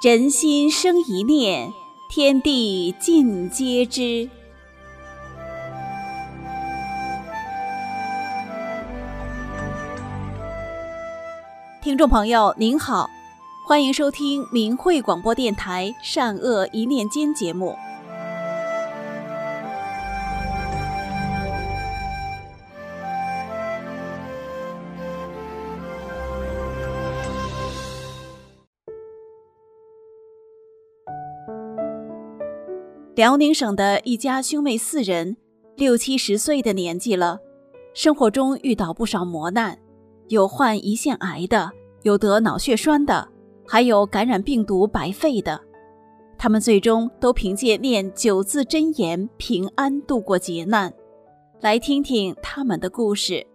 人心生一念，天地尽皆知。听众朋友您好，欢迎收听明慧广播电台善恶一念间节目。辽宁省的一家兄妹4人，60、70岁的年纪了，生活中遇到不少磨难，有患胰腺癌的，有得脑血栓的，还有感染病毒白肺的。他们最终都凭借念9字真言平安度过劫难。来听听他们的故事。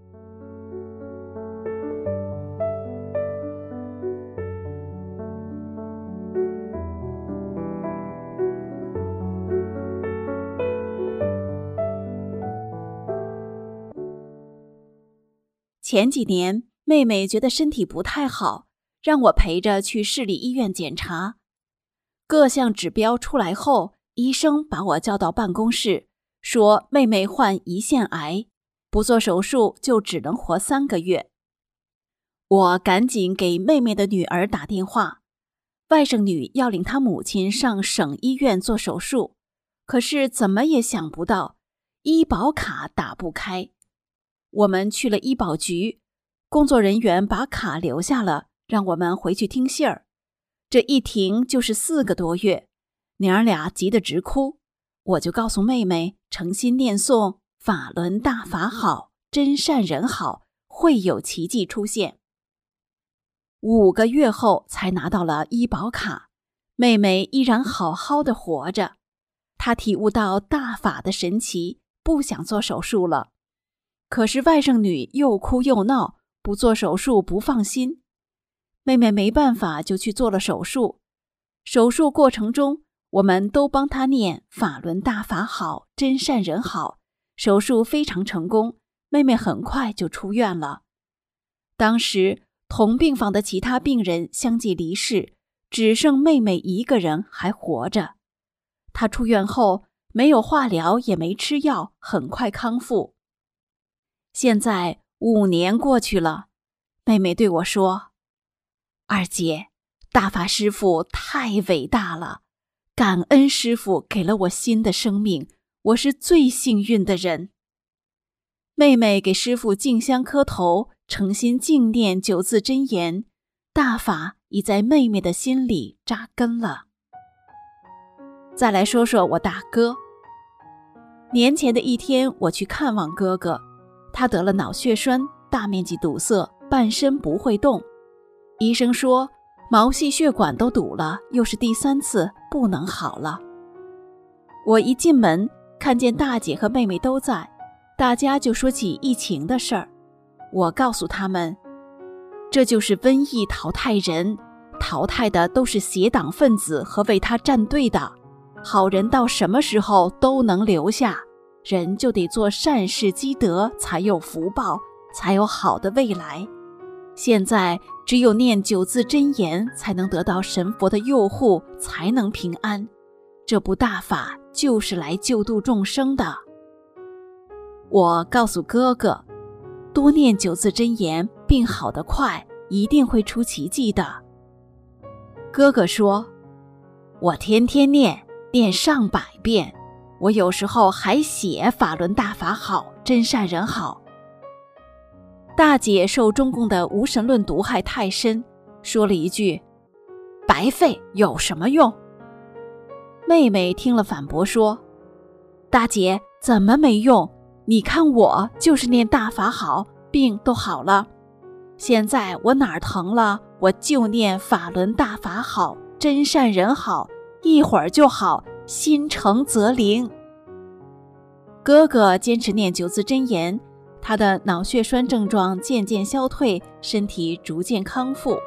前几年，妹妹觉得身体不太好，让我陪着去市里医院检查。各项指标出来后，医生把我叫到办公室，说妹妹患胰腺癌，不做手术就只能活3个月。我赶紧给妹妹的女儿打电话，外甥女要领她母亲上省医院做手术，可是怎么也想不到，医保卡打不开。我们去了医保局，工作人员把卡留下了，让我们回去听信儿。这一停就是4个多月，娘俩急得直哭。我就告诉妹妹，诚心念诵法轮大法好，真善人好，会有奇迹出现。5个月后才拿到了医保卡，妹妹依然好好的活着。她体悟到大法的神奇，不想做手术了。可是外甥女又哭又闹，不做手术不放心。妹妹没办法就去做了手术。手术过程中，我们都帮她念法轮大法好，真善人好。手术非常成功，妹妹很快就出院了。当时同病房的其他病人相继离世，只剩妹妹一个人还活着。她出院后没有化疗也没吃药，很快康复。现在5年过去了，妹妹对我说：“二姐，大法师父太伟大了，感恩师父给了我新的生命，我是最幸运的人。”妹妹给师父敬香磕头，诚心敬念9字真言，大法已在妹妹的心里扎根了。再来说说我大哥。年前的一天，我去看望哥哥，他得了脑血栓，大面积堵塞，半身不会动。医生说毛细血管都堵了，又是第3次，不能好了。我一进门看见大姐和妹妹都在，大家就说起疫情的事儿。我告诉他们，这就是瘟疫淘汰人，淘汰的都是邪党分子和为他站队的，好人到什么时候都能留下，人就得做善事积德，才有福报，才有好的未来。现在只有念9字真言，才能得到神佛的佑护，才能平安。这部大法就是来救度众生的。我告诉哥哥，多念9字真言，病好得快，一定会出奇迹的。哥哥说，我天天念上百遍，我有时候还写法轮大法好，真善人好。大姐受中共的无神论毒害太深，说了一句：“白费有什么用？”妹妹听了反驳说：“大姐怎么没用？你看我就是念大法好，病都好了。现在我哪儿疼了，我就念法轮大法好，真善人好，一会儿就好，心诚则灵。”哥哥坚持念9字真言，他的脑血栓症状渐渐消退，身体逐渐康复。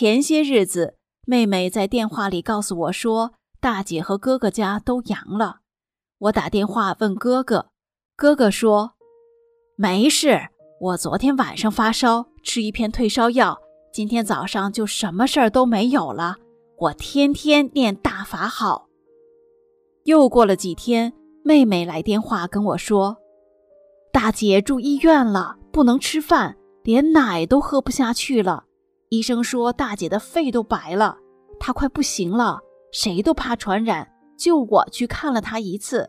前些日子，妹妹在电话里告诉我说，大姐和哥哥家都阳了。我打电话问哥哥，哥哥说，没事，我昨天晚上发烧，吃一片退烧药，今天早上就什么事儿都没有了。我天天念大法好。又过了几天，妹妹来电话跟我说，大姐住医院了，不能吃饭，连奶都喝不下去了。医生说大姐的肺都白了，她快不行了，谁都怕传染，就我去看了她一次。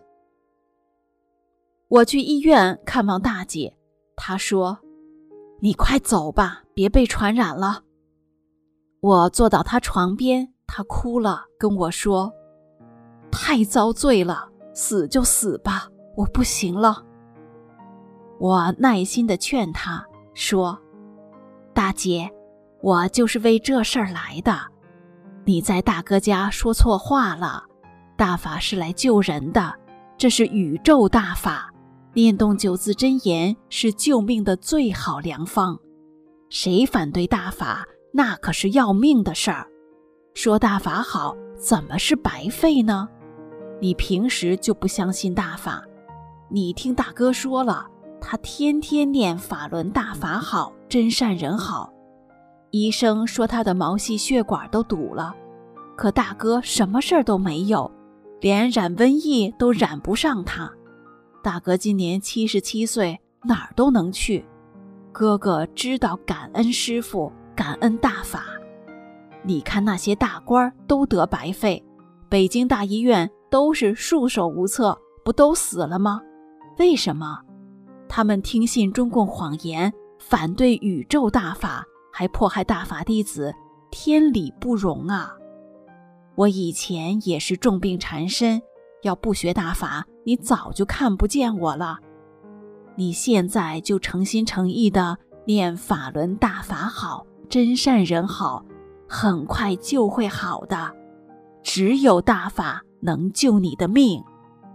我去医院看望大姐，她说，你快走吧，别被传染了。我坐到她床边，她哭了，跟我说，太遭罪了，死就死吧，我不行了。我耐心地劝她说，大姐，我就是为这事儿来的，你在大哥家说错话了，大法是来救人的，这是宇宙大法，念动9字真言是救命的最好良方，谁反对大法，那可是要命的事儿。说大法好，怎么是白费呢？你平时就不相信大法，你听大哥说了，他天天念法轮大法好，真善人好。医生说他的毛细血管都堵了，可大哥什么事儿都没有，连染瘟疫都染不上他。大哥今年77岁，哪儿都能去。哥哥知道感恩师父，感恩大法。你看那些大官都得白肺，北京大医院都是束手无策，不都死了吗？为什么？他们听信中共谎言，反对宇宙大法，还迫害大法弟子，天理不容啊！我以前也是重病缠身，要不学大法，你早就看不见我了。你现在就诚心诚意地念法轮大法好，真善人好，很快就会好的，只有大法能救你的命。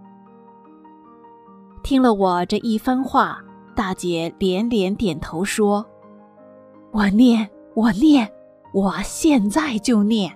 听了我这一番话，大姐连连点头说，我念，我现在就念。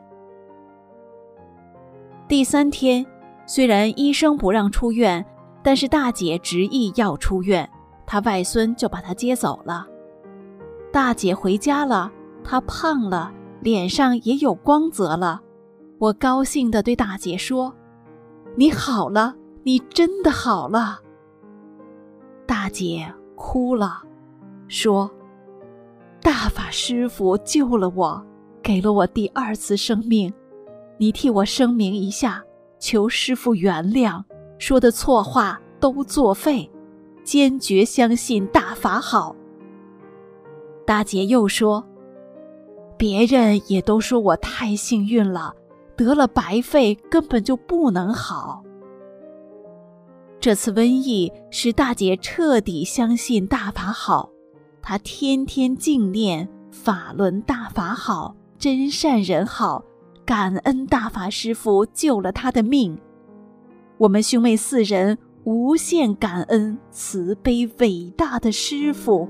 第3天，虽然医生不让出院，但是大姐执意要出院，她外孙就把她接走了。大姐回家了，她胖了，脸上也有光泽了。我高兴地对大姐说，你好了，你真的好了。大姐哭了，说，大法师父救了我，给了我第2次生命，你替我声明一下，求师父原谅，说的错话都作废，坚决相信大法好。大姐又说，别人也都说我太幸运了，得了白肺根本就不能好。这次瘟疫使大姐彻底相信大法好，她天天静念法轮大法好，真善人好，感恩大法师父救了她的命。我们兄妹4人无限感恩慈悲伟大的师父。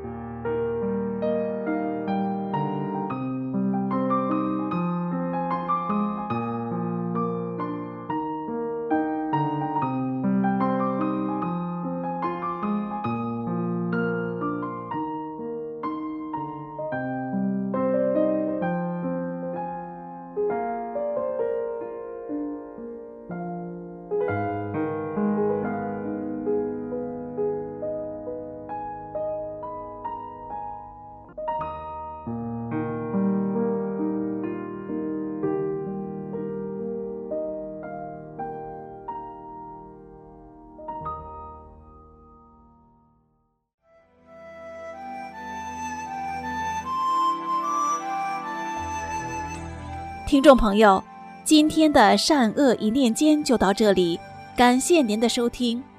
听众朋友，今天的善恶一念间就到这里，感谢您的收听。